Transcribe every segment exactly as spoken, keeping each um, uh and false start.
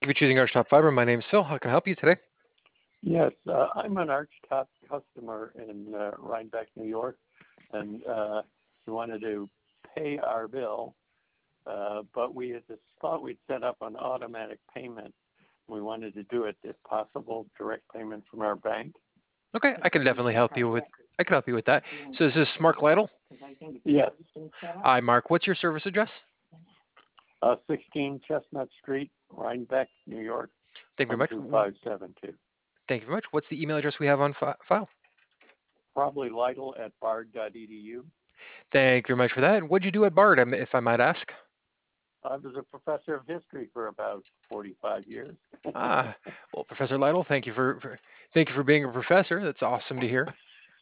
Thank you for choosing Arch Top Fiber. My name is Phil. How can I help you today? Yes, uh, I'm an Archtop customer in uh, Rhinebeck, New York, and uh, we wanted to pay our bill, uh, but we had just thought we'd set up an automatic payment. We wanted to do it, if possible, direct payment from our bank. Okay, I can definitely help you with. I can help you with that. So this is Mark Lytle. Yes, Hi, Mark. What's your service address? uh, sixteen Chestnut Street, Rhinebeck, New York, Thank you very much. one two five seven two. Thank you very much. What's the email address we have on fi- file? Probably Lytle at bard dot e d u. Thank you very much for that. And what'd you do at Bard, um, if I might ask? I was a professor of history for about forty-five years. Ah, well, Professor Lytle, thank you for, for thank you for being a professor. That's awesome to hear.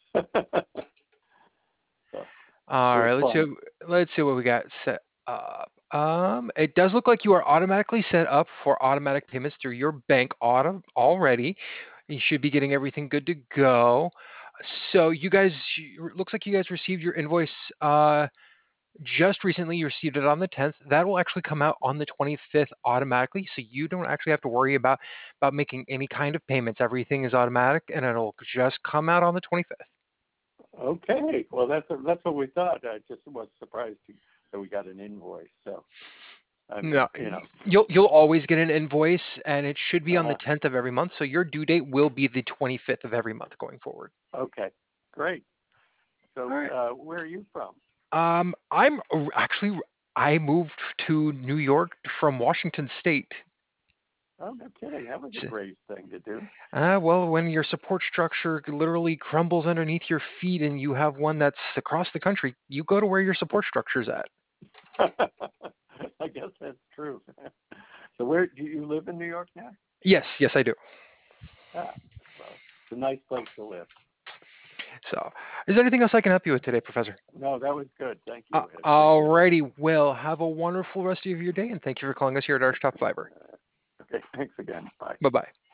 So, it All was right, let's see. fun. Let's see what we got set up. Um, it does look like you are automatically set up for automatic payments through your bank auto already. You should be getting everything good to go. So you guys, you- looks like you guys received your invoice uh, just recently. You received it on the tenth. That will actually come out on the twenty-fifth automatically, so you don't actually have to worry about about making any kind of payments. Everything is automatic, and it'll just come out on the twenty-fifth. Okay, well that's that's what we thought. I just was surprised to, that we got an invoice. So I mean, No, you know, you'll you'll always get an invoice, and it should be on the uh, tenth of every month. So your due date will be the twenty-fifth of every month going forward. okay, great. All So right. uh, where are you from? Um, I'm or- actually I moved to New York from Washington State. Oh, no kidding. That was a S- brave thing to do. Uh, well, when your support structure literally crumbles underneath your feet and you have one that's across the country, you go to where your support structure's at. I guess that's true. So where do you live in New York now? Yes, yes, I do. Ah, well, it's a nice place to live. So, is there anything else I can help you with today, Professor? No, that was good. Thank Uh, you. I appreciate it. alrighty, well, have a wonderful rest of your day, and thank you for calling us here at Arch Top Fiber. Uh, okay, thanks again. Bye. Bye bye.